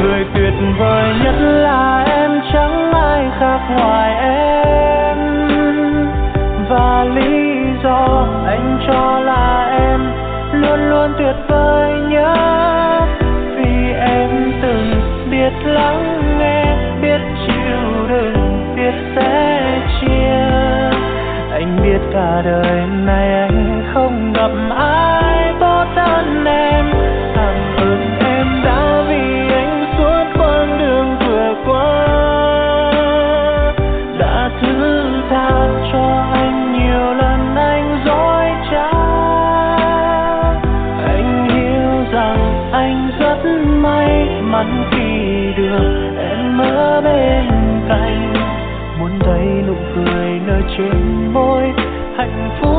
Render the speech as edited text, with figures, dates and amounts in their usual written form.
người tuyệt vời nhất là em, chẳng ai khác ngoài em. Và lý do anh cho là em luôn luôn tuyệt vời nhất, vì em từng biết lắng nghe, biết chịu đựng, biết sẻ chia. Anh biết cả đời này anh không gặp ai tốt hơn em. Cảm ơn em đã vì anh suốt quãng đường vừa qua, đã thứ tha cho anh nhiều lần anh dối trá. Anh hiểu rằng anh rất may mắn khi được em ở bên cạnh, muốn thấy nụ cười nơi trên môi hạnh phúc